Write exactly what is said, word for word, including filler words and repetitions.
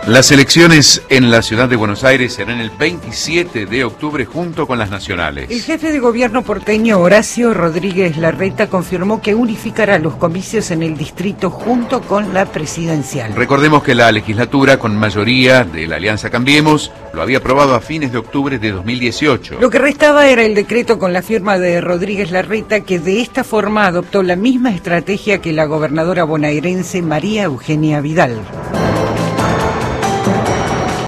Las elecciones en la ciudad de Buenos Aires serán el veintisiete de octubre junto con las nacionales. El jefe de gobierno porteño, Horacio Rodríguez Larreta, confirmó que unificará los comicios en el distrito junto con la presidencial. Recordemos que la legislatura, con mayoría de la Alianza Cambiemos, lo había aprobado a fines de octubre de dos mil dieciocho. Lo que restaba era el decreto con la firma de Rodríguez Larreta, que de esta forma adoptó la misma estrategia que la gobernadora bonaerense María Eugenia Vidal.